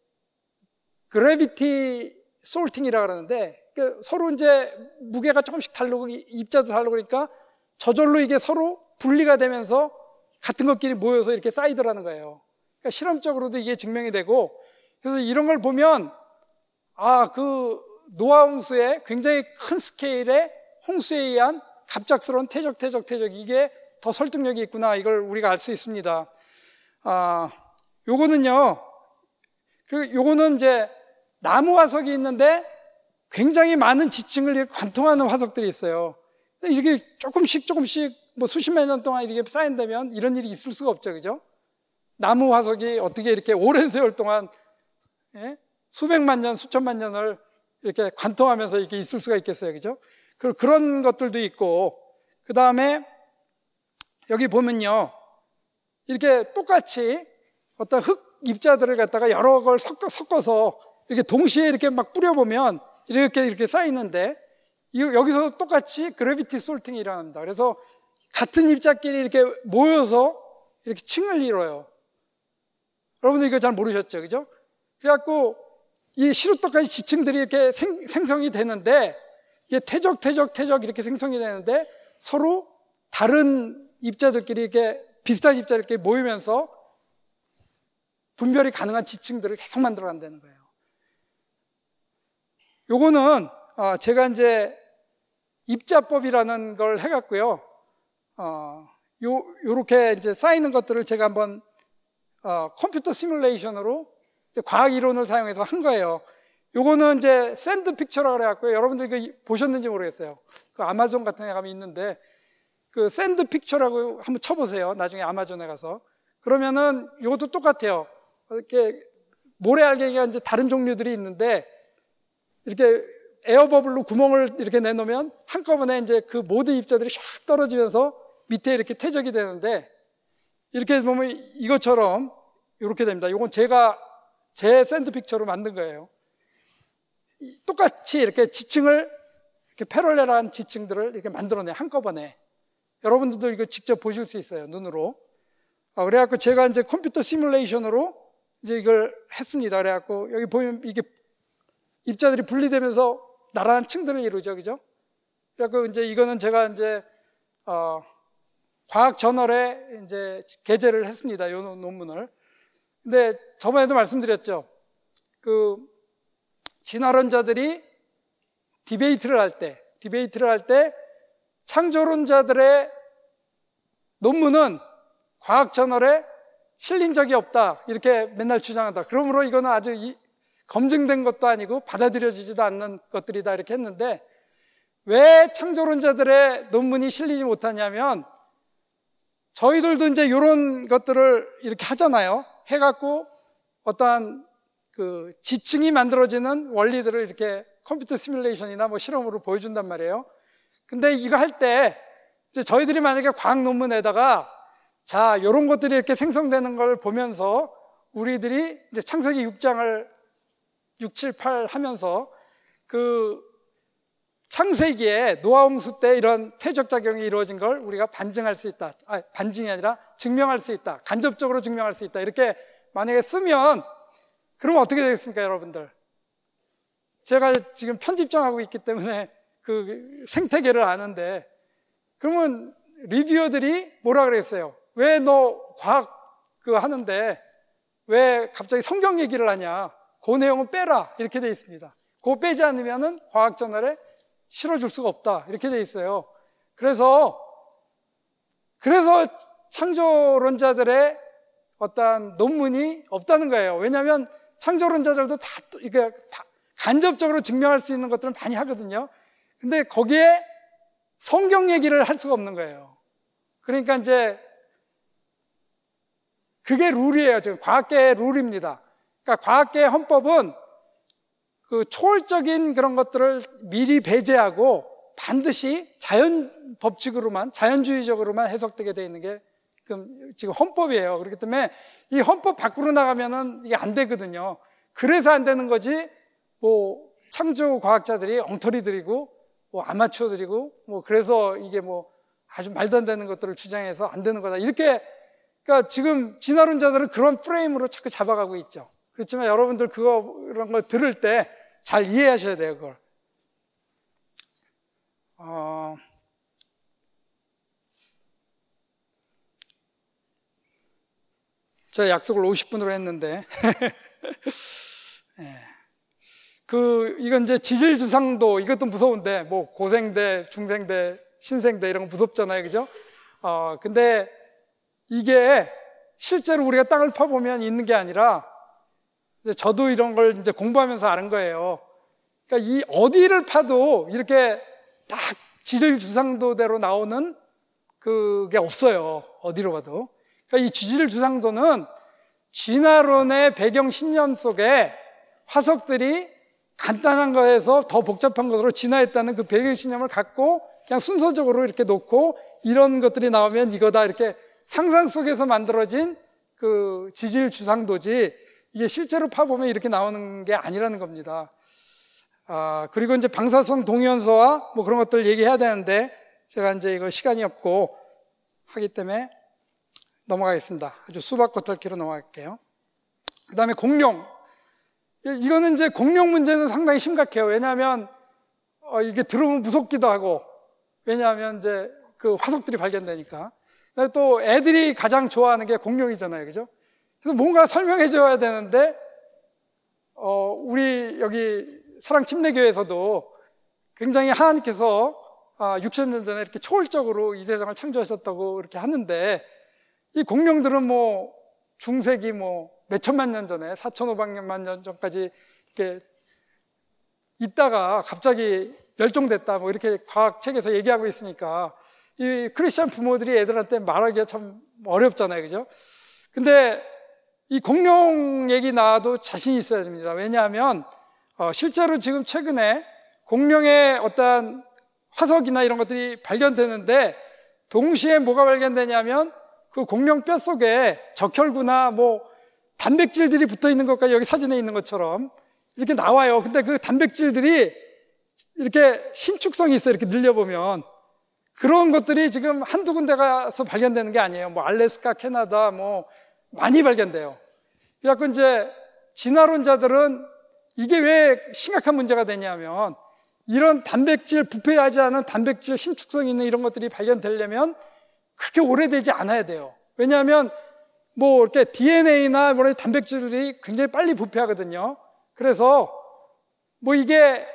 [SPEAKER 1] 그래비티 솔팅이라고 그러는데, 서로 이제 무게가 조금씩 다르고 입자도 다르고 그러니까 저절로 이게 서로 분리가 되면서 같은 것끼리 모여서 이렇게 쌓이더라는 거예요. 그러니까 실험적으로도 이게 증명이 되고, 그래서 이런 걸 보면 그 노아 홍수의 굉장히 큰 스케일의 홍수에 의한 갑작스러운 퇴적 이게 더 설득력이 있구나, 이걸 우리가 알 수 있습니다. 요거는요, 그리고 요거는 이제 나무 화석이 있는데 굉장히 많은 지층을 관통하는 화석들이 있어요. 이렇게 조금씩 뭐 수십만 년 동안 이렇게 쌓인다면 이런 일이 있을 수가 없죠. 그죠? 나무 화석이 어떻게 이렇게 오랜 세월 동안 수백만 년, 수천만 년을 이렇게 관통하면서 이렇게 있을 수가 있겠어요. 그죠? 그런 것들도 있고, 그 다음에 여기 보면요. 이렇게 똑같이 어떤 흙 입자들을 갖다가 여러 걸 섞어서 이렇게 동시에 이렇게 막 뿌려보면 이렇게 쌓이는데, 여기서 똑같이 그래비티 솔팅이 일어납니다. 그래서 같은 입자끼리 이렇게 모여서 이렇게 층을 이뤄요. 여러분들 이거 잘 모르셨죠? 그죠? 그래갖고 이 시루떡까지 지층들이 이렇게 생성이 되는데, 이게 퇴적 이렇게 생성이 되는데, 서로 다른 입자들끼리 이렇게 비슷한 입자들끼리 모이면서 분별이 가능한 지층들을 계속 만들어 간다는 거예요. 요거는 제가 이제 입자법이라는 걸 해갖고요. 요렇게 이제 쌓이는 것들을 제가 한번 컴퓨터 시뮬레이션으로 과학 이론을 사용해서 한 거예요. 요거는 이제 샌드 픽처라고 그래갖고요. 여러분들 이거 보셨는지 모르겠어요. 그 아마존 같은 데 가면 있는데, 그 샌드 픽처라고 한번 쳐보세요. 나중에 아마존에 가서. 그러면은 이것도 똑같아요. 이렇게 모래알갱이가 이제 다른 종류들이 있는데, 이렇게 에어버블로 구멍을 이렇게 내놓으면 한꺼번에 이제 그 모든 입자들이 샥 떨어지면서 밑에 이렇게 퇴적이 되는데, 이렇게 보면 이것처럼 이렇게 됩니다. 이건 제가 제 샌드 픽처로 만든 거예요. 똑같이 이렇게 지층을, 이렇게 패럴렐한 지층들을 이렇게 만들어내, 한꺼번에. 여러분들도 이거 직접 보실 수 있어요, 눈으로. 그래갖고 제가 이제 컴퓨터 시뮬레이션으로 이제 이걸 했습니다. 그래갖고 여기 보면 이게 입자들이 분리되면서 나란한 층들을 이루죠, 그죠? 그래갖고 이제 이거는 제가 이제, 과학 저널에 이제 게재를 했습니다, 이 논문을. 근데 저번에도 말씀드렸죠. 그, 진화론자들이 디베이트를 할 때 창조론자들의 논문은 과학 저널에 실린 적이 없다, 이렇게 맨날 주장한다. 그러므로 이거는 아주 검증된 것도 아니고 받아들여지지도 않는 것들이다, 이렇게 했는데, 왜 창조론자들의 논문이 실리지 못하냐면, 저희들도 이제 이런 것들을 이렇게 하잖아요. 해갖고 어떠한 그 지층이 만들어지는 원리들을 이렇게 컴퓨터 시뮬레이션이나 뭐 실험으로 보여준단 말이에요. 근데 이거 할 때 이제 저희들이 만약에 과학 논문에다가 자, 이런 것들이 이렇게 생성되는 걸 보면서 우리들이 이제 창세기 6장을 6, 7, 8 하면서 그 창세기에 노아 홍수 때 이런 퇴적작용이 이루어진 걸 우리가 반증할 수 있다. 반증이 아니라 증명할 수 있다. 간접적으로 증명할 수 있다. 이렇게 만약에 쓰면 그러면 어떻게 되겠습니까, 여러분들? 제가 지금 편집장하고 있기 때문에 그 생태계를 아는데, 그러면 리뷰어들이 뭐라 그랬어요? 왜 너 과학 하는데 왜 갑자기 성경 얘기를 하냐? 그 내용은 빼라. 이렇게 돼 있습니다. 그거 빼지 않으면은 과학 저널에 실어줄 수가 없다. 이렇게 돼 있어요. 그래서 창조론자들의 어떠한 논문이 없다는 거예요. 왜냐하면 창조론자들도 다 이게 간접적으로 증명할 수 있는 것들은 많이 하거든요. 근데 거기에 성경 얘기를 할 수가 없는 거예요. 그러니까 이제 그게 룰이에요. 지금 과학계의 룰입니다. 그러니까 과학계의 헌법은 그 초월적인 그런 것들을 미리 배제하고 반드시 자연 법칙으로만, 자연주의적으로만 해석되게 되어 있는 게 지금 헌법이에요. 그렇기 때문에 이 헌법 밖으로 나가면은 이게 안 되거든요. 그래서 안 되는 거지, 뭐, 창조 과학자들이 엉터리들이고, 뭐, 아마추어들이고, 뭐, 그래서 이게 뭐, 아주 말도 안 되는 것들을 주장해서 안 되는 거다. 이렇게, 그러니까 지금 진화론자들은 그런 프레임으로 자꾸 잡아가고 있죠. 그렇지만 여러분들 그런 걸 들을 때 잘 이해하셔야 돼요, 그걸. 제가 약속을 50분으로 했는데. 네. 이건 이제 지질주상도, 이것도 무서운데, 뭐, 고생대, 중생대, 신생대, 이런 거 무섭잖아요, 그죠? 근데 이게 실제로 우리가 땅을 파보면 있는 게 아니라, 저도 이런 걸 이제 공부하면서 아는 거예요. 그러니까 이 어디를 파도 이렇게 딱 지질주상도대로 나오는 그게 없어요. 어디로 봐도. 그러니까 이 지질주상도는 진화론의 배경 신념 속에 화석들이 간단한 거에서 더 복잡한 것으로 진화했다는 그 배경 신념을 갖고 그냥 순서적으로 이렇게 놓고 이런 것들이 나오면 이거다 이렇게 상상 속에서 만들어진 그 지질주상도지 이게 실제로 파보면 이렇게 나오는 게 아니라는 겁니다. 그리고 이제 방사성 동위원소와 뭐 그런 것들 얘기해야 되는데 제가 이제 이거 시간이 없고 하기 때문에 넘어가겠습니다. 아주 수박 겉핥기로 넘어갈게요. 그 다음에 공룡. 이거는 이제 공룡 문제는 상당히 심각해요. 왜냐하면 이게 들으면 무섭기도 하고, 왜냐하면 이제 그 화석들이 발견되니까. 또 애들이 가장 좋아하는 게 공룡이잖아요. 그죠? 그래서 뭔가 설명해 줘야 되는데, 우리 여기 사랑침례교회에서도 굉장히 하나님께서 6,000년 전에 이렇게 초월적으로 이 세상을 창조하셨다고 이렇게 하는데, 이 공룡들은 뭐 중세기 뭐 몇천만 년 전에 4,500만 년 전까지 이렇게 있다가 갑자기 멸종됐다 뭐 이렇게 과학책에서 얘기하고 있으니까 이 크리스찬 부모들이 애들한테 말하기가 참 어렵잖아요. 그죠? 근데 이 공룡 얘기 나와도 자신이 있어야 됩니다. 왜냐하면 실제로 지금 최근에 공룡의 어떤 화석이나 이런 것들이 발견되는데 동시에 뭐가 발견되냐면 그 공룡 뼈 속에 적혈구나 뭐 단백질들이 붙어 있는 것까지 여기 사진에 있는 것처럼 이렇게 나와요. 근데 그 단백질들이 이렇게 신축성이 있어요. 이렇게 늘려보면. 그런 것들이 지금 한두 군데 가서 발견되는 게 아니에요. 뭐 알래스카, 캐나다 뭐 많이 발견돼요. 그래갖고 이제 진화론자들은 이게 왜 심각한 문제가 되냐면 이런 단백질, 부패하지 않은 단백질 신축성이 있는 이런 것들이 발견되려면 그렇게 오래되지 않아야 돼요. 왜냐하면 뭐 이렇게 DNA나 뭐 단백질들이 굉장히 빨리 부패하거든요. 그래서 뭐 이게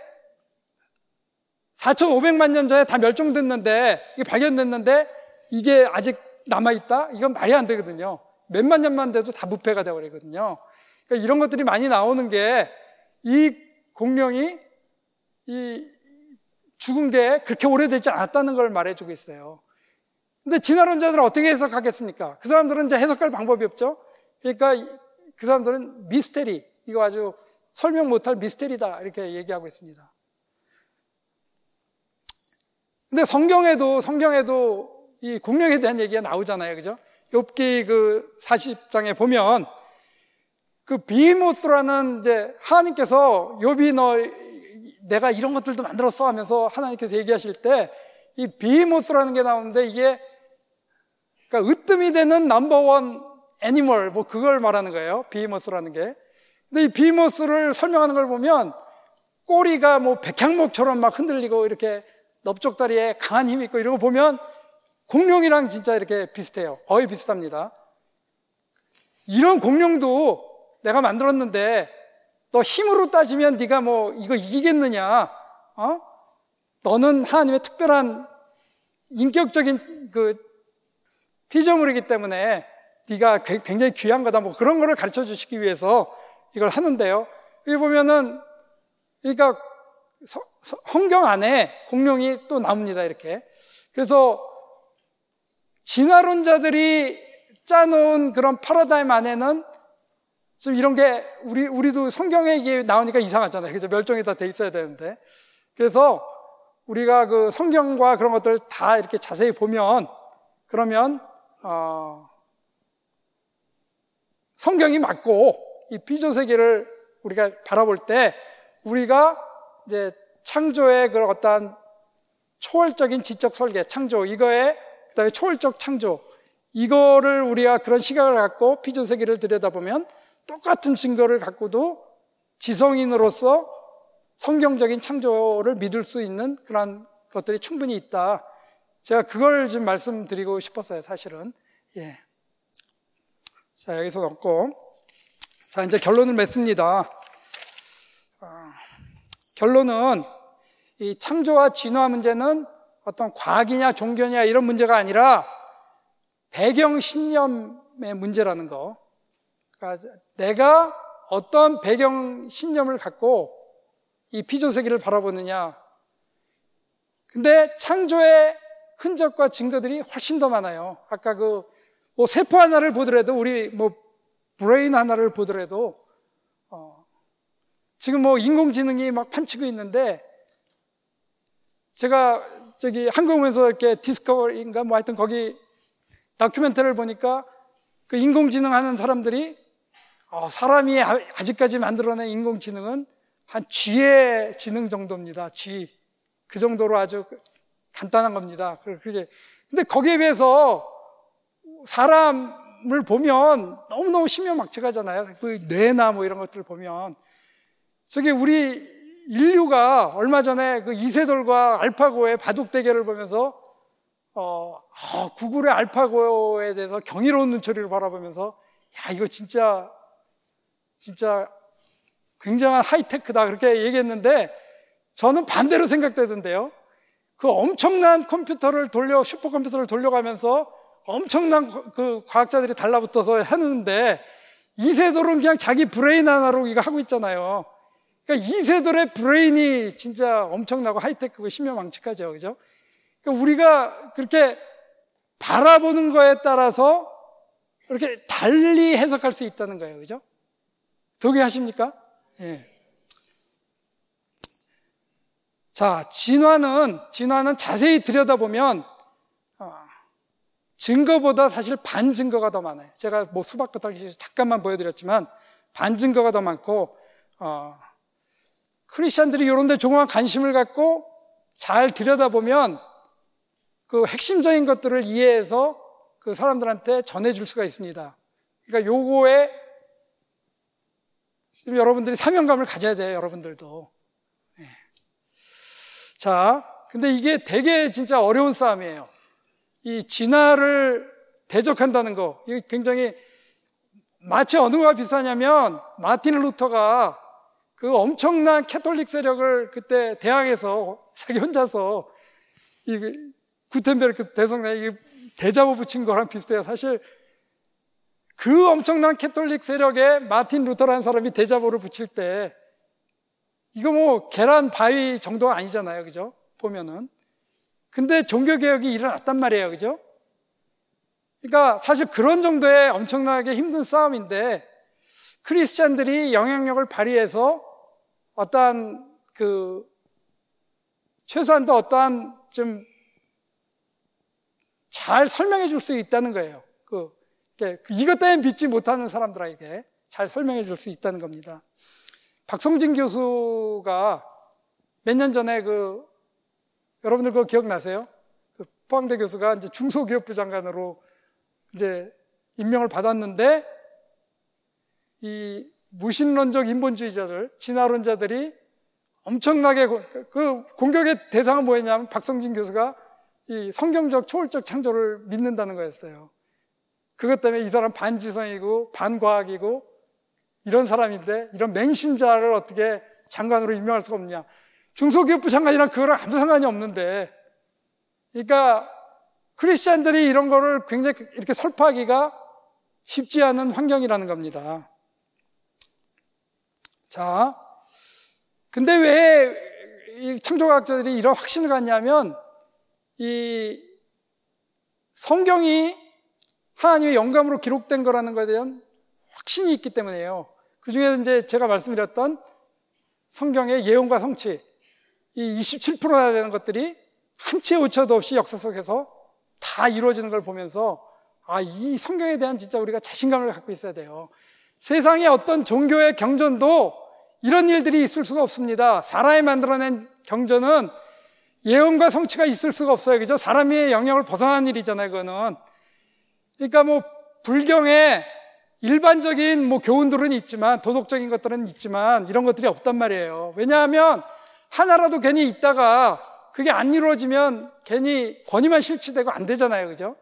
[SPEAKER 1] 4,500만 년 전에 다 멸종됐는데 이게 발견됐는데 이게 아직 남아있다? 이건 말이 안 되거든요. 몇만 년만 돼도 다 부패가 되어버리거든요. 그러니까 이런 것들이 많이 나오는 게 이 공룡이 이 죽은 게 그렇게 오래되지 않았다는 걸 말해주고 있어요. 근데 진화론자들은 어떻게 해석하겠습니까? 그 사람들은 이제 해석할 방법이 없죠. 그러니까 그 사람들은 미스테리, 이거 아주 설명 못할 미스테리다 이렇게 얘기하고 있습니다. 근데 성경에도 이 공룡에 대한 얘기가 나오잖아요. 그죠? 욥기 그 40장에 보면 그 비히모스라는 이제 하나님께서 욥이 내가 이런 것들도 만들었어 하면서 하나님께서 얘기하실 때 이 비히모스라는 게 나오는데 이게 그러니까 으뜸이 되는 넘버원 애니멀 뭐 그걸 말하는 거예요. 비히모스라는 게. 근데 이 비히모스를 설명하는 걸 보면 꼬리가 뭐 백향목처럼 막 흔들리고 이렇게 넓적다리에 강한 힘이 있고 이런 거 보면 공룡이랑 진짜 이렇게 비슷해요. 거의 비슷합니다. 이런 공룡도 내가 만들었는데 너 힘으로 따지면 네가 뭐 이거 이기겠느냐? 너는 하나님의 특별한 인격적인 그 피조물이기 때문에 네가 굉장히 귀한 거다. 뭐 그런 거를 가르쳐 주시기 위해서 이걸 하는데요. 여기 보면은 그러니까 성경 안에 공룡이 또 나옵니다. 이렇게. 그래서 진화론자들이 짜놓은 그런 패러다임 안에는 좀 이런 게 우리도 성경에 이게 나오니까 이상하잖아요. 그죠? 멸종이 다 돼 있어야 되는데. 그래서 우리가 그 성경과 그런 것들 다 이렇게 자세히 보면 그러면 성경이 맞고 이 피조 세계를 우리가 바라볼 때 우리가 이제 창조의 그런 어떤 초월적인 지적 설계, 창조 이거에 그다음에 초월적 창조 이거를 우리가 그런 시각을 갖고 피조 세계를 들여다보면 똑같은 증거를 갖고도 지성인으로서 성경적인 창조를 믿을 수 있는 그런 것들이 충분히 있다. 제가 그걸 좀 말씀드리고 싶었어요, 사실은. 예. 자, 여기서 놓고. 자, 이제 결론을 맺습니다. 결론은 이 창조와 진화 문제는 어떤 과학이냐 종교냐 이런 문제가 아니라 배경 신념의 문제라는 거. 그러니까 내가 어떤 배경 신념을 갖고 이 피조세계를 바라보느냐. 근데 창조의 흔적과 증거들이 훨씬 더 많아요. 아까 뭐 세포 하나를 보더라도, 우리 뭐 브레인 하나를 보더라도, 지금 뭐 인공지능이 막 판치고 있는데, 제가 저기 한국에서 이렇게 디스커버리인가 뭐 하여튼 거기 다큐멘터리를 보니까 그 인공지능 하는 사람들이 사람이 아직까지 만들어낸 인공지능은 한 쥐의 지능 정도입니다. 쥐. 그 정도로 아주 간단한 겁니다. 근데 거기에 비해서 사람을 보면 너무너무 심연막측하잖아요. 그 뇌나 뭐 이런 것들을 보면. 저기 우리 인류가 얼마 전에 그 이세돌과 알파고의 바둑 대결을 보면서 구글의 알파고에 대해서 경이로운 눈초리를 바라보면서 야, 이거 진짜 굉장한 하이테크다 그렇게 얘기했는데, 저는 반대로 생각되던데요. 그 엄청난 슈퍼컴퓨터를 돌려가면서 엄청난 그 과학자들이 달라붙어서 하는데, 이세돌은 그냥 자기 브레인 하나로 이거 하고 있잖아요. 그러니까 이세돌의 브레인이 진짜 엄청나고 하이테크고 심연망측하죠. 그죠? 그러니까 우리가 그렇게 바라보는 거에 따라서 그렇게 달리 해석할 수 있다는 거예요. 그죠? 동의하십니까? 예. 자, 진화는 자세히 들여다보면 증거보다 사실 반증거가 더 많아요. 제가 뭐 수박 겉핥기 잠깐만 보여드렸지만 반증거가 더 많고, 크리스찬들이 이런 데 조금만 관심을 갖고 잘 들여다보면 그 핵심적인 것들을 이해해서 그 사람들한테 전해줄 수가 있습니다. 그러니까 요거에 지금 여러분들이 사명감을 가져야 돼요. 여러분들도. 네. 자, 근데 이게 되게 진짜 어려운 싸움이에요. 이 진화를 대적한다는 거, 이게 굉장히 마치 어느 거와 비슷하냐면, 마틴 루터가 그 엄청난 캐톨릭 세력을 그때 대항해서 자기 혼자서 이 구텐베르크 대성당에 대잡아 붙인 거랑 비슷해요. 사실 그 엄청난 캐톨릭 세력에 마틴 루터라는 사람이 대잡으로 붙일 때 이거 뭐 계란 바위 정도가 아니잖아요. 그죠? 보면은. 근데 종교개혁이 일어났단 말이에요. 그죠? 그러니까 사실 그런 정도의 엄청나게 힘든 싸움인데, 크리스찬들이 영향력을 발휘해서 어떠한 최소한도 어떠한 좀 잘 설명해 줄 수 있다는 거예요. 이것 때문에 믿지 못하는 사람들에게 잘 설명해 줄 수 있다는 겁니다. 박성진 교수가 몇 년 전에 여러분들 그거 기억나세요? 포항대 교수가 이제 중소기업부 장관으로 이제 임명을 받았는데, 이 무신론적 인본주의자들, 진화론자들이 엄청나게 그 공격의 대상은 뭐였냐면, 박성진 교수가 이 성경적 초월적 창조를 믿는다는 거였어요. 그것 때문에 이 사람 반지성이고 반과학이고 이런 사람인데, 이런 맹신자를 어떻게 장관으로 임명할 수가 없냐. 중소기업부 장관이랑 그거랑 아무 상관이 없는데, 그러니까 크리스찬들이 이런 거를 굉장히 이렇게 설파하기가 쉽지 않은 환경이라는 겁니다. 자, 근데 왜 이 창조과학자들이 이런 확신을 갖냐면, 이 성경이 하나님의 영감으로 기록된 거라는 것에 대한 확신이 있기 때문에요. 그 중에 이제 제가 말씀드렸던 성경의 예언과 성취, 이 27%나 되는 것들이 한 치의 오차도 없이 역사 속에서 다 이루어지는 걸 보면서, 이 성경에 대한 진짜 우리가 자신감을 갖고 있어야 돼요. 세상의 어떤 종교의 경전도 이런 일들이 있을 수가 없습니다. 사람이 만들어낸 경전은 예언과 성취가 있을 수가 없어요. 그죠? 사람의 영역을 벗어난 일이잖아요, 그거는. 그러니까 뭐 불경에 일반적인 뭐 교훈들은 있지만, 도덕적인 것들은 있지만 이런 것들이 없단 말이에요. 왜냐하면 하나라도 괜히 있다가 그게 안 이루어지면 괜히 권위만 실추되고 안 되잖아요. 그죠?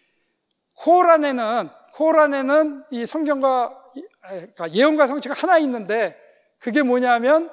[SPEAKER 1] 코란에는 이 성경과, 그러니까 예언과 성취가 하나 있는데, 그게 뭐냐면,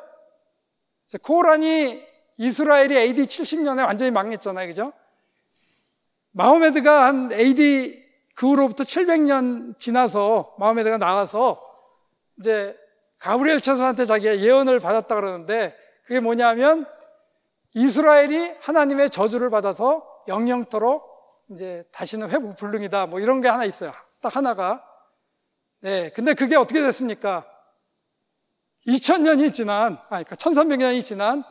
[SPEAKER 1] 코란이 이스라엘이 AD 70년에 완전히 망했잖아요. 그죠? 마호메드가 한 AD 그 후로부터 700년 지나서 마호메드가 나와서 이제 가브리엘 천사한테 자기가 예언을 받았다 그러는데, 그게 뭐냐면 이스라엘이 하나님의 저주를 받아서 영영토록 이제 다시는 회복 불능이다. 뭐 이런 게 하나 있어요. 딱 하나가. 네. 근데 그게 어떻게 됐습니까? 2000년이 지난, 그러니까 1300년이 지난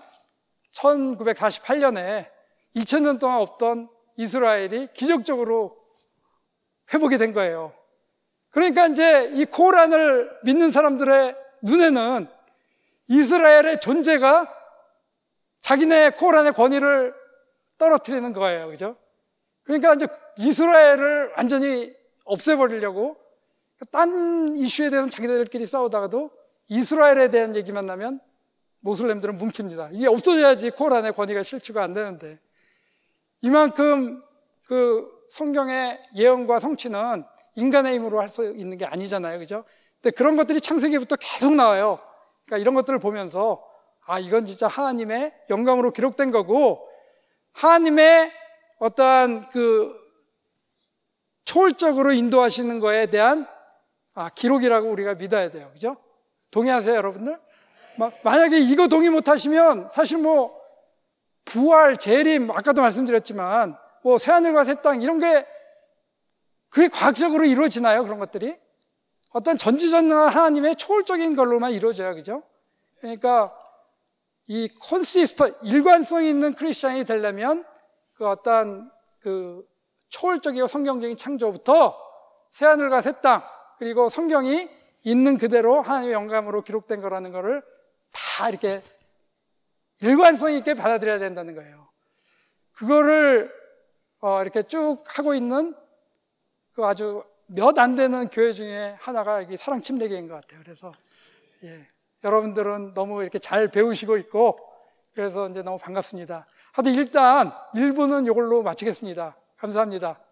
[SPEAKER 1] 1948년에 2000년 동안 없던 이스라엘이 기적적으로 회복이 된 거예요. 그러니까 이제 이 코란을 믿는 사람들의 눈에는 이스라엘의 존재가 자기네 코란의 권위를 떨어뜨리는 거예요. 그죠? 그러니까 이제 이스라엘을 완전히 없애버리려고 딴 이슈에 대해서는 자기들끼리 싸우다가도 이스라엘에 대한 얘기만 나면 모슬렘들은 뭉칩니다. 이게 없어져야지 코란의 권위가 실추가 안 되는데, 이만큼 그 성경의 예언과 성취는 인간의 힘으로 할 수 있는 게 아니잖아요. 그죠? 근데 그런 것들이 창세기부터 계속 나와요. 그러니까 이런 것들을 보면서 이건 진짜 하나님의 영감으로 기록된 거고, 하나님의 어떠한 그 초월적으로 인도하시는 거에 대한 기록이라고 우리가 믿어야 돼요. 그죠? 동의하세요, 여러분들? 만약에 이거 동의 못 하시면 사실 뭐 부활, 재림, 아까도 말씀드렸지만 뭐 새하늘과 새 땅 이런 게 그게 과학적으로 이루어지나요? 그런 것들이? 어떤 전지전능한 하나님의 초월적인 걸로만 이루어져요. 그죠? 그러니까 이 일관성 있는 크리스찬이 되려면 그 어떤 그 초월적이고 성경적인 창조부터 새하늘과 새 땅, 그리고 성경이 있는 그대로 하나님의 영감으로 기록된 거라는 거를 다 이렇게 일관성 있게 받아들여야 된다는 거예요. 그거를 이렇게 쭉 하고 있는 그 아주 몇 안 되는 교회 중에 하나가 여기 사랑침례교회인 것 같아요. 그래서 여러분들은 너무 이렇게 잘 배우시고 있고 그래서 이제 너무 반갑습니다. 하여튼 일단 1부는 이걸로 마치겠습니다. 감사합니다.